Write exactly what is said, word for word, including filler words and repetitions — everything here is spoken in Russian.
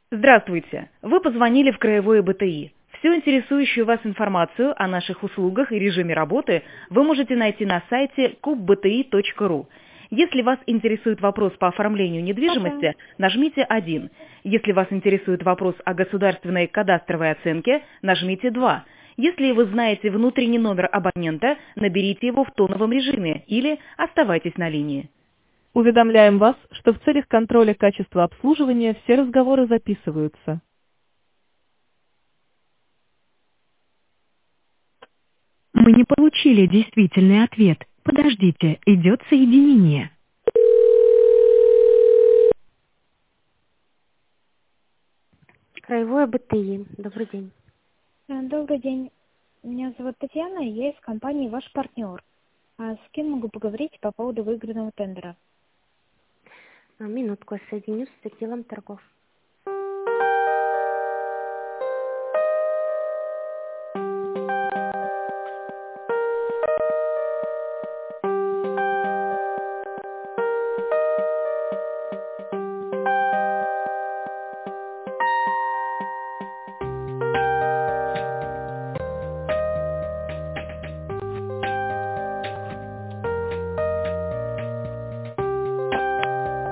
Здравствуйте! Вы позвонили в Краевое БТИ. Всю интересующую вас информацию о наших услугах и режиме работы вы можете найти на сайте куб бэ тэ и точка ру. Если вас интересует вопрос по оформлению Ага. недвижимости, нажмите один. Если вас интересует вопрос о государственной кадастровой оценке, нажмите два. Если вы знаете внутренний номер абонента, наберите его в тоновом режиме или оставайтесь на линии. Уведомляем вас, что в целях контроля качества обслуживания все разговоры записываются. Мы не получили действительный ответ. Подождите, идет соединение. Краевое БТИ. Добрый день. Э, Добрый день. Меня зовут Татьяна, я из компании «Ваш партнер». А с кем могу поговорить по поводу выигранного тендера? А, Минутку, я соединюсь с отделом торгов.